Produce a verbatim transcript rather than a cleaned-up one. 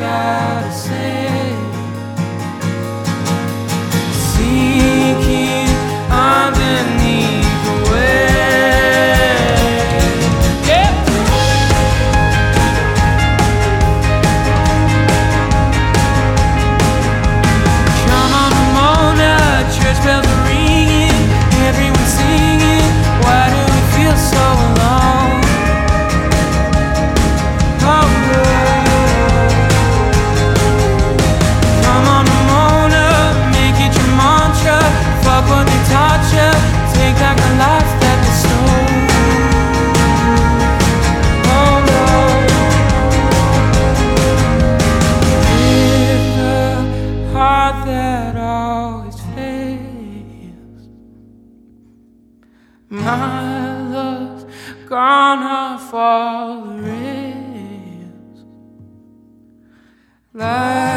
gotta say. Sinking underneath the waves. Yeah. Come on, Ramona, church bells are ringing, everyone singing. Why do we feel so alone? Oh, come on, Ramona, make it your mantra. Fuck what they taught ya, take back the life that they stole. Oh no, with the heart that always fails, my love's gone off all the rails. Like